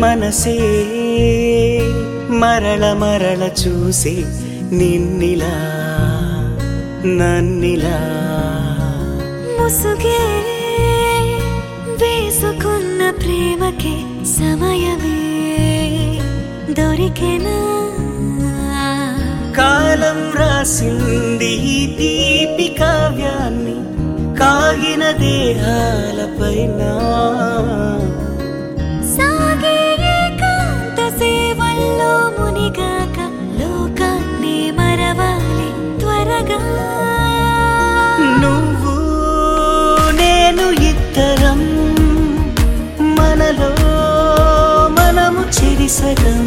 మనసే మరల మరల చూసి నిన్నిలా నన్నిలా ముసుగే వేసుకున్న ప్రేమకే సమయమే దొరికెనా కాలం రాసింది తీపి కావ్యాన్ని కాగిన దేహాలపైన సాగే ఏకాంత సేవల్లో మునిగాక లోకాన్ని మరవాలి త్వరగా నువ్వు నేను ఇద్దరం మనలో మనము చెరిసగం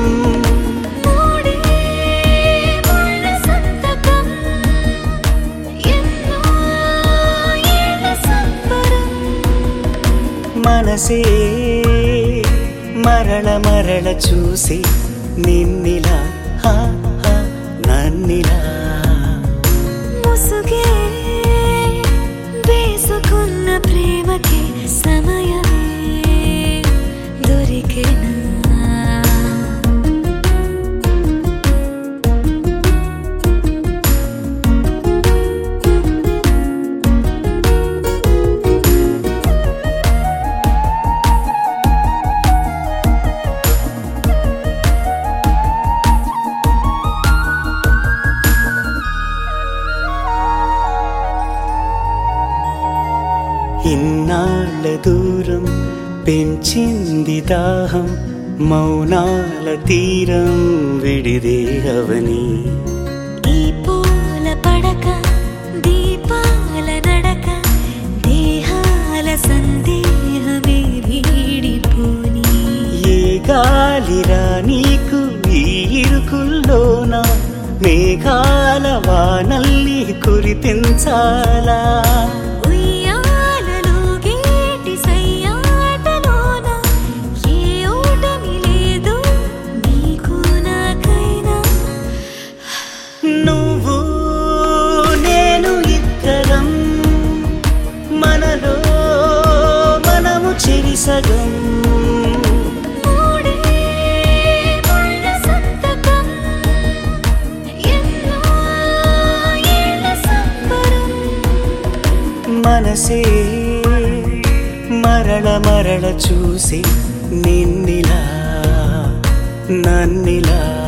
మనసే మరల మరల చూసి నిన్నిలా నన్నిలా ముసుగే వేసుకున్న ప్రేమకి సమయమే దొరికెనా ఇన్నాళ్ళ దూరం పెంచింది దాహం మౌనాల తీరం విడిదే అవని ఈ పూల పడక దీపాల నడక దేహాల సందేహమే వీడిపోని ఏ గాలిరా నీకు ఈ ఇరుకుల్లోన మేఘాల వానల్లి కురిపించాలా నువ్వు నేను ఇద్దరం మనలో మనము చెరిసగం మనసే మరల మరల చూసి నిన్నిలా నన్నిలా